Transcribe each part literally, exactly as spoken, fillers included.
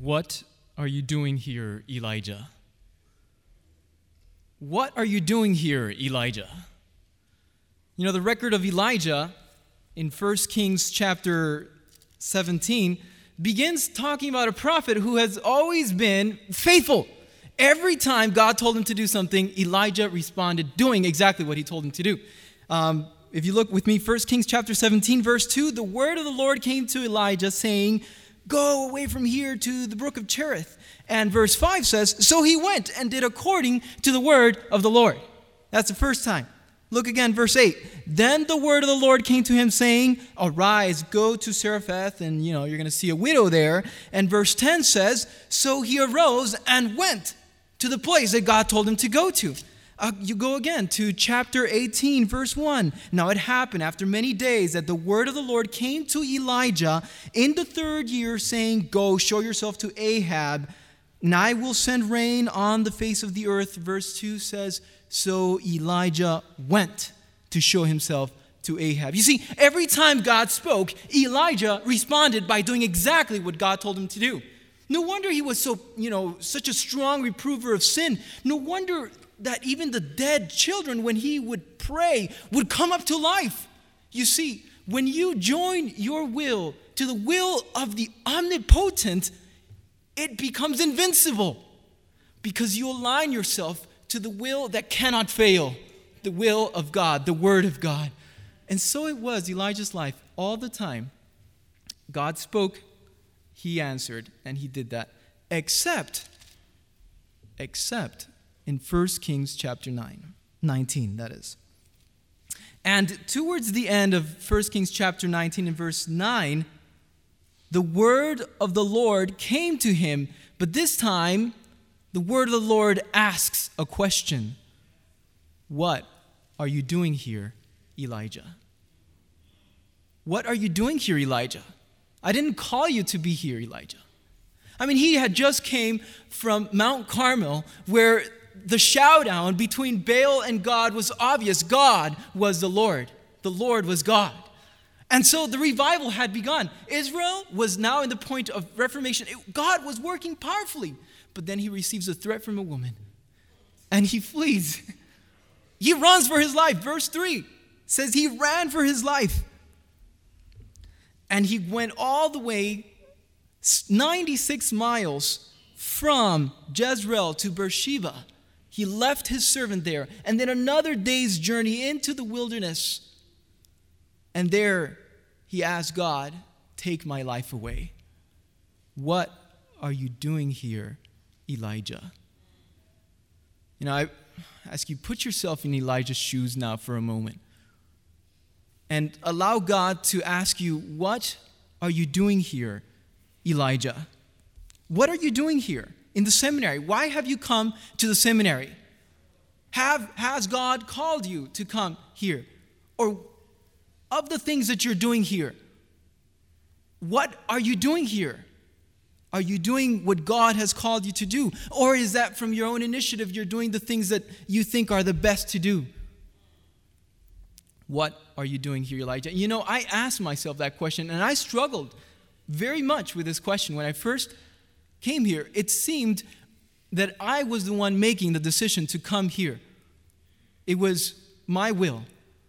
What are you doing here, Elijah? What are you doing here, Elijah? You know, the record of Elijah in First Kings chapter seventeen begins talking about a prophet who has always been faithful. Every time God told him to do something, Elijah responded doing exactly what he told him to do. Um, if you look with me, First Kings chapter seventeen, verse two, the word of the Lord came to Elijah saying, "Go away from here to the brook of Cherith." And verse five says, "So he went and did according to the word of the Lord." That's the first time. Look again, verse eight. Then the word of the Lord came to him saying, "Arise, go to Zarephath, and you know you're going to see a widow there." And verse ten says, "So he arose and went to the place that God told him to go to." Uh, you go again to chapter eighteen, verse one. "Now it happened after many days that the word of the Lord came to Elijah in the third year, saying, 'Go, show yourself to Ahab, and I will send rain on the face of the earth.'" Verse two says, "So Elijah went to show himself to Ahab." You see, every time God spoke, Elijah responded by doing exactly what God told him to do. No wonder he was so, you know, such a strong reprover of sin. No wonder that even the dead children, when he would pray, would come up to life. You see, when you join your will to the will of the omnipotent, it becomes invincible because you align yourself to the will that cannot fail, the will of God, the word of God. And so it was Elijah's life all the time. God spoke, he answered, and he did that. Except, except in First Kings chapter nine, nineteen, that is. And towards the end of First Kings chapter nineteen and verse nine, the word of the Lord came to him, but this time the word of the Lord asks a question. "What are you doing here, Elijah?" What are you doing here, Elijah? I didn't call you to be here, Elijah. I mean, he had just came from Mount Carmel, where the showdown between Baal and God was obvious. God was the Lord. The Lord was God. And so the revival had begun. Israel was now in the point of reformation. It, God was working powerfully. But then he receives a threat from a woman. And he flees. He runs for his life. Verse three says he ran for his life. And he went all the way ninety-six miles from Jezreel to Beersheba. He left his servant there. And then another day's journey into the wilderness. And there he asked God, "Take my life away." What are you doing here, Elijah? You know, I ask you, put yourself in Elijah's shoes now for a moment. And allow God to ask you, what are you doing here, Elijah? What are you doing here in the seminary? Why have you come to the seminary? Have, has God called you to come here? Or of the things that you're doing here, what are you doing here? Are you doing what God has called you to do? Or is that from your own initiative, you're doing the things that you think are the best to do? What are you doing here, Elijah? You know, I asked myself that question, and I struggled very much with this question. When I first came here, it seemed that I was the one making the decision to come here. It was my will.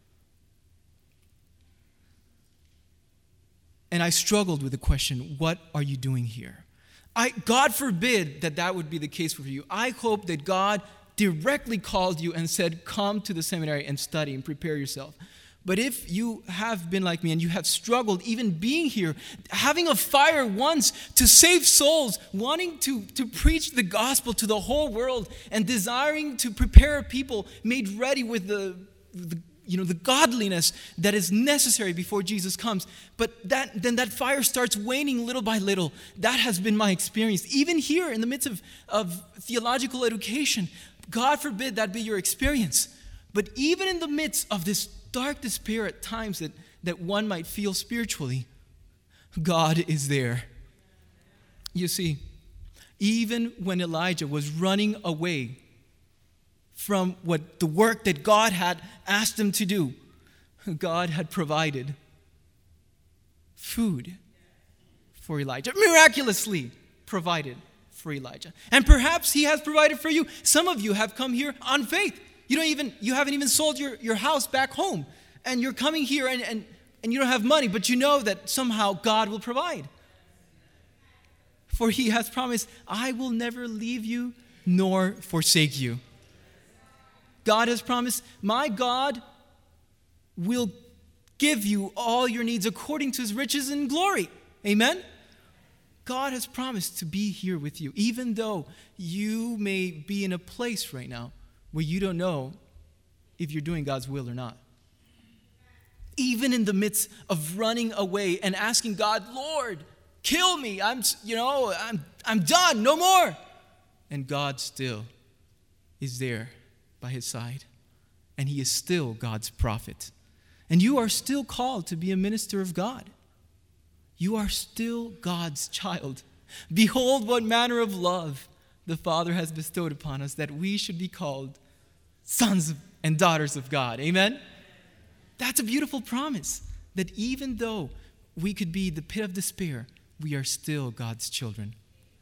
And I struggled with the question, what are you doing here? I, God forbid that that would be the case for you. I hope that God directly called you and said, "Come to the seminary and study and prepare yourself." But if you have been like me and you have struggled even being here, having a fire once to save souls, wanting to, to preach the gospel to the whole world, and desiring to prepare a people made ready with the, the you know, the godliness that is necessary before Jesus comes. But that then that fire starts waning little by little. That has been my experience. Even here in the midst of, of theological education, God forbid that be your experience. But even in the midst of this dark despair at times that, that one might feel spiritually, God is there. You see, even when Elijah was running away from what the work that God had asked him to do, God had provided food for Elijah. Miraculously provided for Elijah. And perhaps he has provided for you. Some of you have come here on faith. You don't even, you haven't even sold your, your house back home. And you're coming here and, and, and you don't have money, but you know that somehow God will provide. For he has promised, I will never leave you nor forsake you. God has promised, my God will give you all your needs according to his riches and glory. Amen? God has promised to be here with you, even though you may be in a place right now where you don't know if you're doing God's will or not. Even in the midst of running away and asking God, Lord, kill me. I'm, you know, I'm, I'm done. No more. And God still is there by his side. And he is still God's prophet. And you are still called to be a minister of God. You are still God's child. Behold what manner of love the Father has bestowed upon us, that we should be called sons and daughters of God. Amen? That's a beautiful promise, that even though we could be the pit of despair, we are still God's children.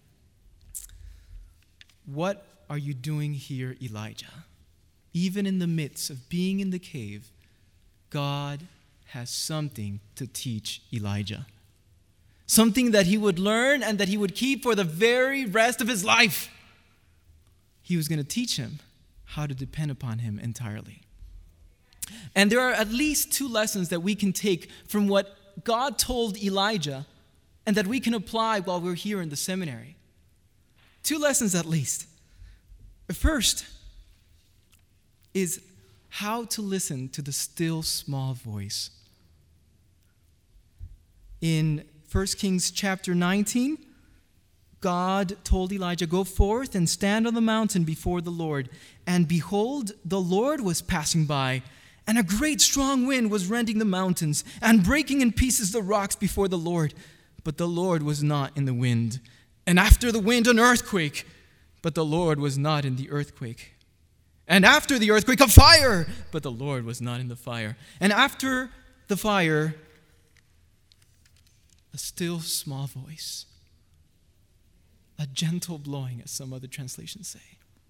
What are you doing here, Elijah? Even in the midst of being in the cave, God has something to teach Elijah. Something that he would learn and that he would keep for the very rest of his life. He was going to teach him how to depend upon him entirely. And there are at least two lessons that we can take from what God told Elijah and that we can apply while we're here in the seminary. Two lessons at least. The first is how to listen to the still small voice. In First Kings chapter nineteen, God told Elijah, go forth and stand on the mountain before the Lord. And behold, the Lord was passing by, and a great strong wind was rending the mountains and breaking in pieces the rocks before the Lord. But the Lord was not in the wind. And after the wind, an earthquake. But the Lord was not in the earthquake. And after the earthquake, a fire. But the Lord was not in the fire. And after the fire, a still small voice. A gentle blowing, as some other translations say.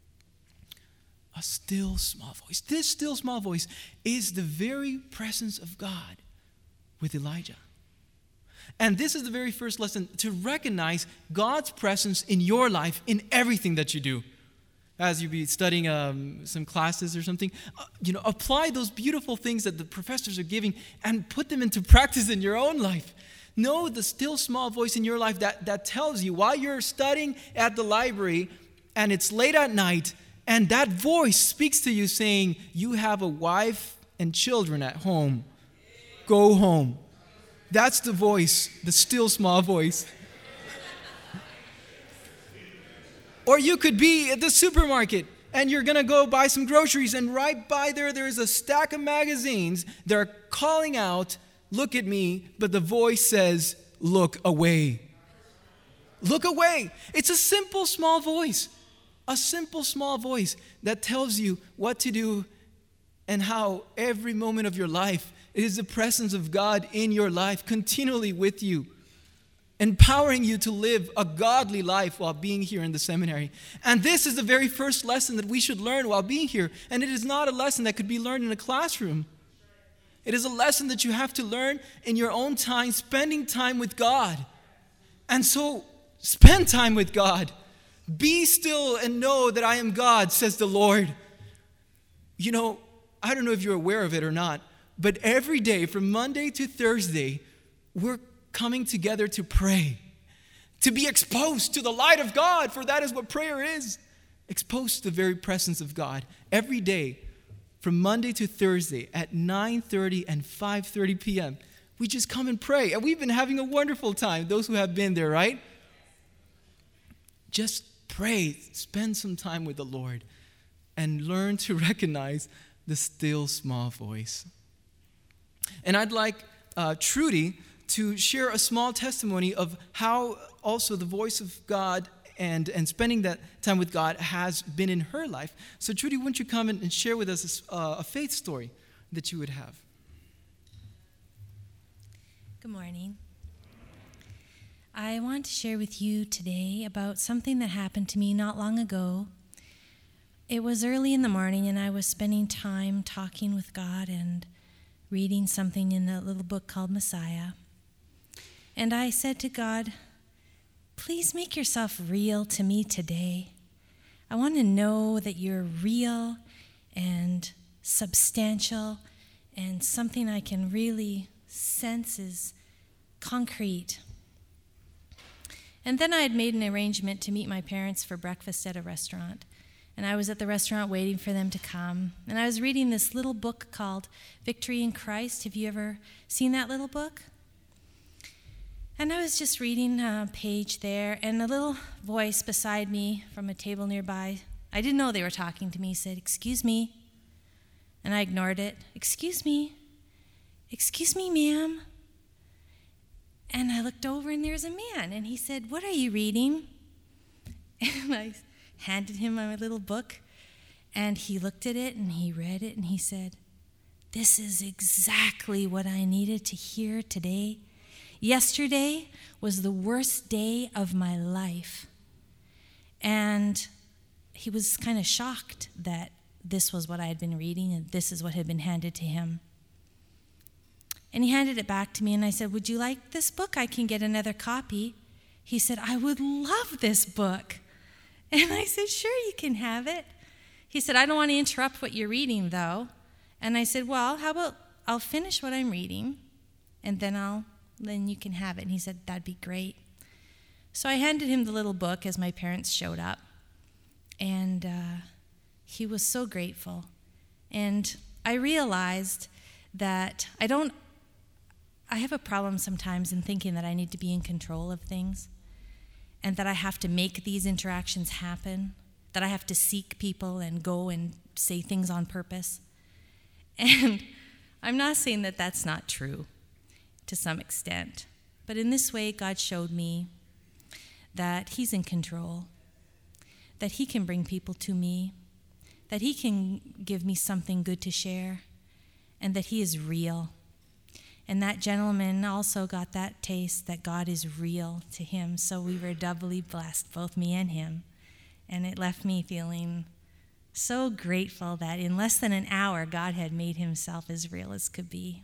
A still small voice. This still small voice is the very presence of God with Elijah. And this is the very first lesson, to recognize God's presence in your life in everything that you do. As you be studying um, some classes or something, uh, you know, apply those beautiful things that the professors are giving and put them into practice in your own life. Know the still small voice in your life that, that tells you while you're studying at the library and it's late at night, and that voice speaks to you saying, you have a wife and children at home. Go home. That's the voice, the still small voice. Or you could be at the supermarket and you're going to go buy some groceries, and right by there, there's a stack of magazines. They're calling out, look at me, but the voice says, look away. Look away. It's a simple, small voice. A simple, small voice that tells you what to do and how every moment of your life, it is the presence of God in your life, continually with you, empowering you to live a godly life while being here in the seminary. And this is the very first lesson that we should learn while being here. And it is not a lesson that could be learned in a classroom. It is a lesson that you have to learn in your own time, spending time with God. And so, spend time with God. Be still and know that I am God, says the Lord. You know, I don't know if you're aware of it or not, but every day from Monday to Thursday, we're coming together to pray, to be exposed to the light of God, for that is what prayer is. Exposed to the very presence of God. Every day from Monday to Thursday at nine thirty and five thirty p.m., we just come and pray. And we've been having a wonderful time, those who have been there, right? Just pray, spend some time with the Lord, and learn to recognize the still small voice. And I'd like uh, Trudy to share a small testimony of how also the voice of God and, and spending that time with God has been in her life. So Trudy, wouldn't you come and share with us a, uh, a faith story that you would have? Good morning. I want to share with you today about something that happened to me not long ago. It was early in the morning, and I was spending time talking with God and reading something in a little book called Messiah. And I said to God, please make yourself real to me today. I want to know that you're real and substantial and something I can really sense is concrete. And then I had made an arrangement to meet my parents for breakfast at a restaurant. And I was at the restaurant waiting for them to come. And I was reading this little book called Victory in Christ. Have you ever seen that little book? And I was just reading a page there, and a little voice beside me from a table nearby, I didn't know they were talking to me, said, "Excuse me." And I ignored it. "Excuse me. Excuse me, ma'am." And I looked over, and there's a man, and he said, "What are you reading?" And I handed him my little book, and he looked at it, and he read it, and he said, "This is exactly what I needed to hear today. Yesterday was the worst day of my life." And he was kind of shocked that this was what I had been reading, and this is what had been handed to him. And he handed it back to me, and I said, "Would you like this book? I can get another copy." He said, "I would love this book." And I said, "Sure, you can have it." He said, "I don't want to interrupt what you're reading, though." And I said, "Well, how about I'll finish what I'm reading, and then I'll then you can have it." And he said, "That'd be great." So I handed him the little book as my parents showed up, and uh, he was so grateful. And I realized that I don't I have a problem sometimes in thinking that I need to be in control of things and that I have to make these interactions happen, that I have to seek people and go and say things on purpose. And I'm not saying that that's not true to some extent, but in this way, God showed me that he's in control, that he can bring people to me, that he can give me something good to share, and that he is real. And that gentleman also got that taste that God is real to him. So we were doubly blessed, both me and him. And it left me feeling so grateful that in less than an hour, God had made himself as real as could be.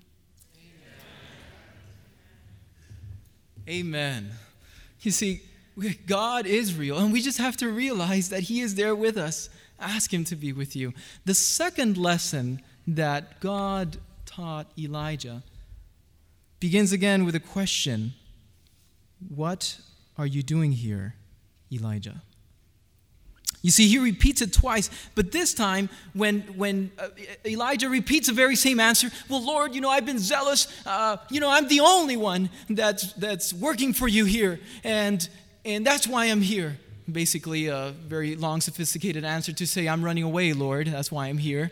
Amen. You see, God is real, and we just have to realize that he is there with us. Ask him to be with you. The second lesson that God taught Elijah begins again with a question. What are you doing here, Elijah? You see, he repeats it twice, but this time when when uh, Elijah repeats the very same answer, "Well, Lord, you know, I've been zealous. Uh, you know, I'm the only one that's that's working for you here, and and that's why I'm here." Basically, a very long, sophisticated answer to say, "I'm running away, Lord. That's why I'm here."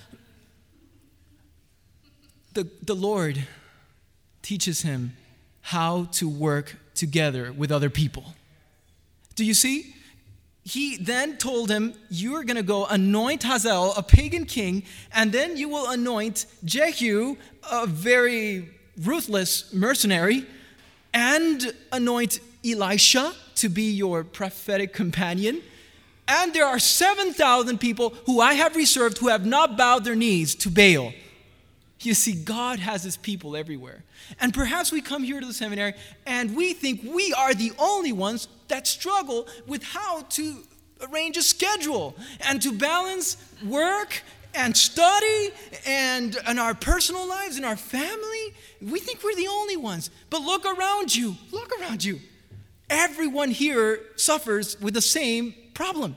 The the Lord teaches him how to work together with other people. Do you see? He then told him, "You're going to go anoint Hazael, a pagan king, and then you will anoint Jehu, a very ruthless mercenary, and anoint Elisha to be your prophetic companion. And there are seven thousand people who I have reserved who have not bowed their knees to Baal." You see, God has his people everywhere. And perhaps we come here to the seminary and we think we are the only ones that struggle with how to arrange a schedule and to balance work and study and, and our personal lives and our family. We think we're the only ones. But look around you. Look around you. Everyone here suffers with the same problem.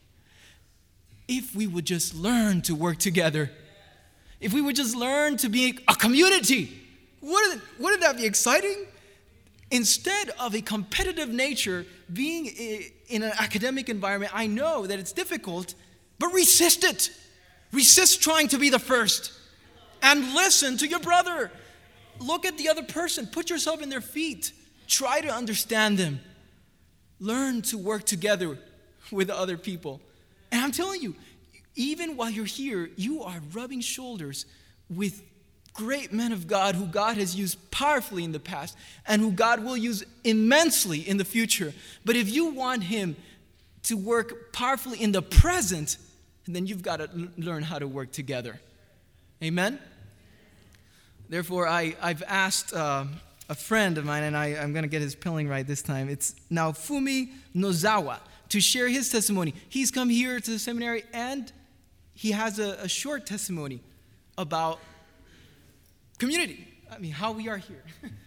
If we would just learn to work together, if we would just learn to be a community, wouldn't, wouldn't that be exciting? Instead of a competitive nature, being in an academic environment, I know that it's difficult, but resist it. Resist trying to be the first. And listen to your brother. Look at the other person. Put yourself in their feet. Try to understand them. Learn to work together with other people. And I'm telling you, even while you're here, you are rubbing shoulders with great men of God who God has used powerfully in the past and who God will use immensely in the future. But if you want him to work powerfully in the present, then you've got to l- learn how to work together. Amen? Therefore, I, I've asked uh, a friend of mine, and I, I'm going to get his spelling right this time. It's Naofumi Nozawa, to share his testimony. He's come here to the seminary, and he has a, a short testimony about community. I mean, how we are here.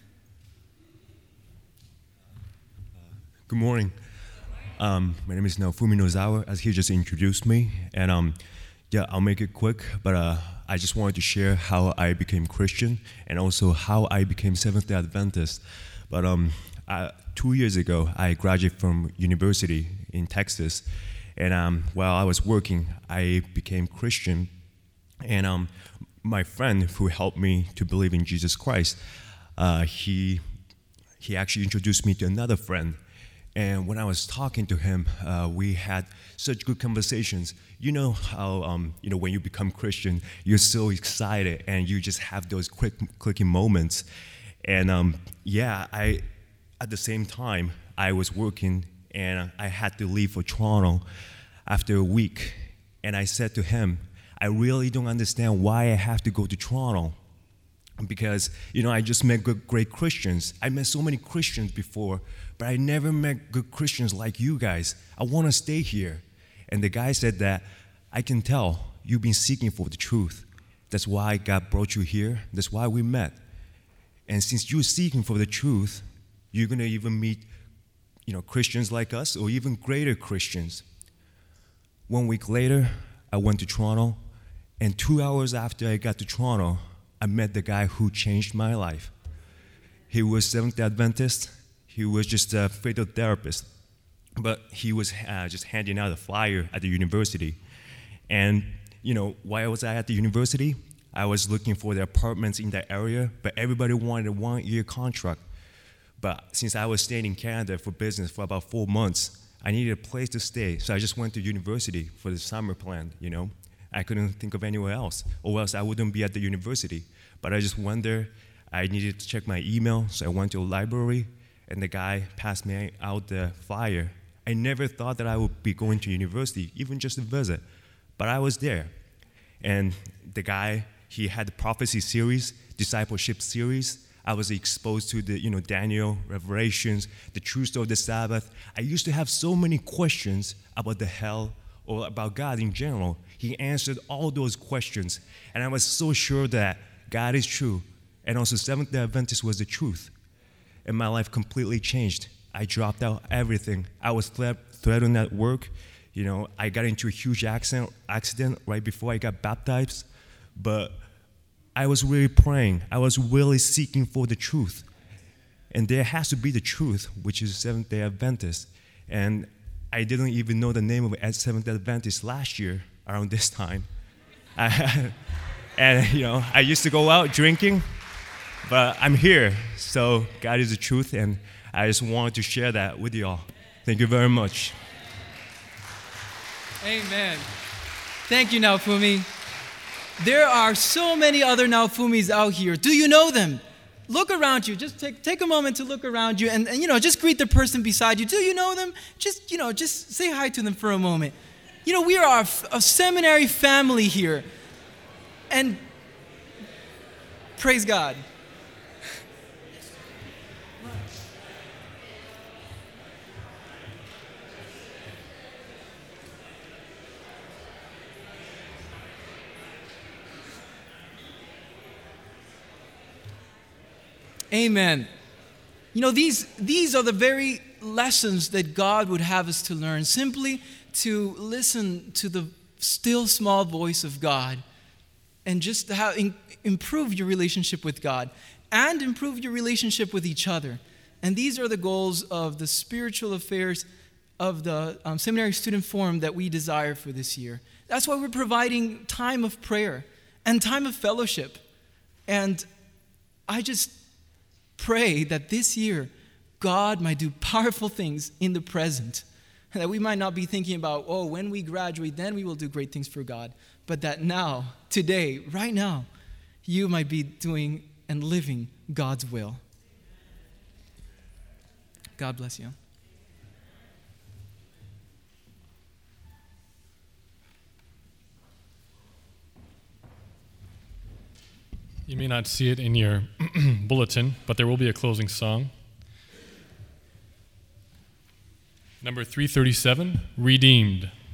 Good morning. Um, my name is Naofumi Nozawa, as he just introduced me. And um, yeah, I'll make it quick, but uh, I just wanted to share how I became Christian and also how I became Seventh-day Adventist. But um, I, two years ago, I graduated from university in Texas. And um, while I was working, I became Christian. And um, my friend who helped me to believe in Jesus Christ, uh, he he actually introduced me to another friend. And when I was talking to him, uh, we had such good conversations. You know how, um, you know, when you become Christian, you're so excited and you just have those quick clicking moments. And um, yeah, I, at the same time, I was working and I had to leave for Toronto after a week. And I said to him, I really don't understand why I have to go to Toronto. Because, you know, I just met good, great Christians. I met so many Christians before, but I never met good Christians like you guys. I want to stay here. And the guy said that, I can tell you've been seeking for the truth. That's why God brought you here. That's why we met. And since you're seeking for the truth, you're going to even meet, you know, Christians like us or even greater Christians. One week later, I went to Toronto, and two hours after I got to Toronto, I met the guy who changed my life. He was Seventh-day Adventist. He was just a fatal therapist. But he was uh, just handing out a flyer at the university. And, you know, why was I at the university? I was looking for the apartments in that area, but everybody wanted a one-year contract. But since I was staying in Canada for business for about four months, I needed a place to stay. So I just went to university for the summer plan, you know. I couldn't think of anywhere else, or else I wouldn't be at the university. But I just went there. I needed to check my email, so I went to a library, and the guy passed me out the flyer. I never thought that I would be going to university, even just to visit, but I was there. And the guy, he had the prophecy series, discipleship series. I was exposed to the, you know, Daniel, Revelations, the true story of the Sabbath. I used to have so many questions about the hell or about God in general. He answered all those questions, and I was so sure that God is true, and also Seventh-day Adventist was the truth. And my life completely changed. I dropped out everything. I was threatened at work. You know, I got into a huge accident, accident right before I got baptized, but I was really praying. I was really seeking for the truth. And there has to be the truth, which is Seventh-day Adventist. And I didn't even know the name of it Seventh-day Adventist last year around this time. And, you know, I used to go out drinking, but I'm here. So God is the truth, and I just wanted to share that with you all. Thank you very much. Amen. Thank you, Naofumi. There are so many other Naofumis out here. Do you know them? Look around you. Just take, take a moment to look around you and, and, you know, just greet the person beside you. Do you know them? Just, you know, just say hi to them for a moment. You know, we are a, a seminary family here. And praise God. Amen. You know, these, these are the very lessons that God would have us to learn, simply to listen to the still small voice of God and just how in, improve your relationship with God and improve your relationship with each other. And these are the goals of the spiritual affairs of the um, Seminary Student Forum that we desire for this year. That's why we're providing time of prayer and time of fellowship. And I just pray that this year God might do powerful things in the present, and that we might not be thinking about, oh, when we graduate, then we will do great things for God, but that now, today, right now, you might be doing and living God's will. God bless you. You may not see it in your bulletin, but there will be a closing song. Number three thirty-seven, Redeemed.